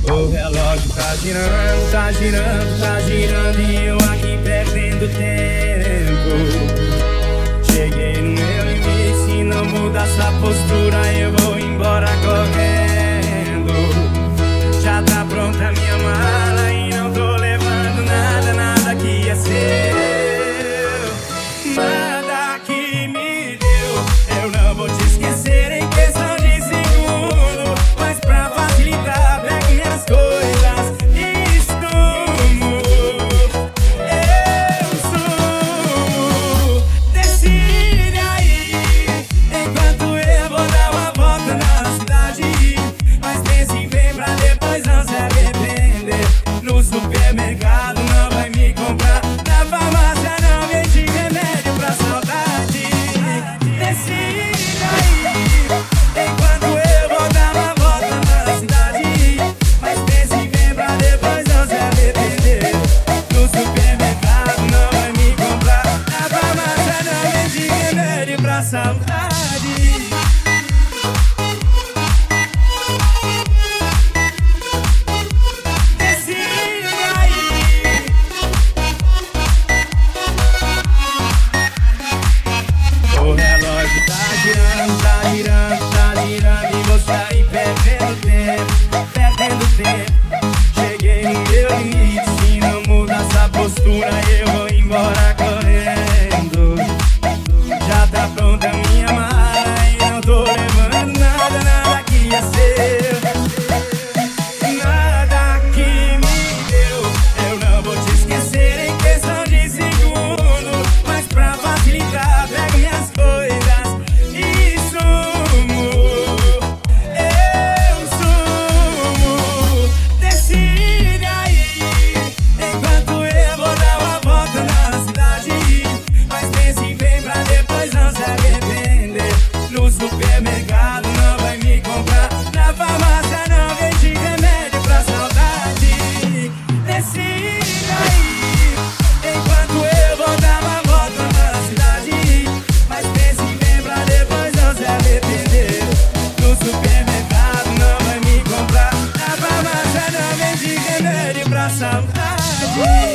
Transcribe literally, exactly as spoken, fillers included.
O relógio tá girando, tá girando, tá girando e eu aqui perdendo tempo. Cheguei no meu limite, se não mudar essa postura eu vou embora correndo. Já tá pronta a minha mala e não tô levando nada, nada que é seu. Nada que me deu, eu não vou te esquecer em questão de segundo. Mas pra facilitar, pego minhas coisas e sumo. Eu sumo. Decide aí, enquanto eu vou dar uma volta na cidade. Mas pense bem pra depois não se arrepender. No supermercado não vai me comprar, na farmácia não vende remédio pra saudade. Decide aí, enquanto eu vou dar uma volta na cidade. Mas pense bem pra depois não se arrepender. No supermercado não vai me comprar, na farmácia não vende remédio pra saudade. O relógio tá girando, tá girando, tá girando e você aí perdendo tempo, perdendo tempo. Cheguei no meu limite, se não muda essa postura eu vou embora correndo. Já tá pronta a minha mala e não tô levando nada, nada que é seu. Nada que me deu, eu não vou te esquecer em questão de segundo. Mas pra facilitar, pego minhas coisas e sumo. Eu sumo. Decide aí, enquanto eu vou dar uma volta na cidade. Mas pense bem pra depois não se arrepender. No supermercado não vai me comprar, na farmácia não vende remédio pra saudade. Decide aí, enquanto eu vou dar uma volta na cidade. Mas pense bem pra depois não se arrepender. No supermercado não vai me comprar, na farmácia não vende remédio pra saudade.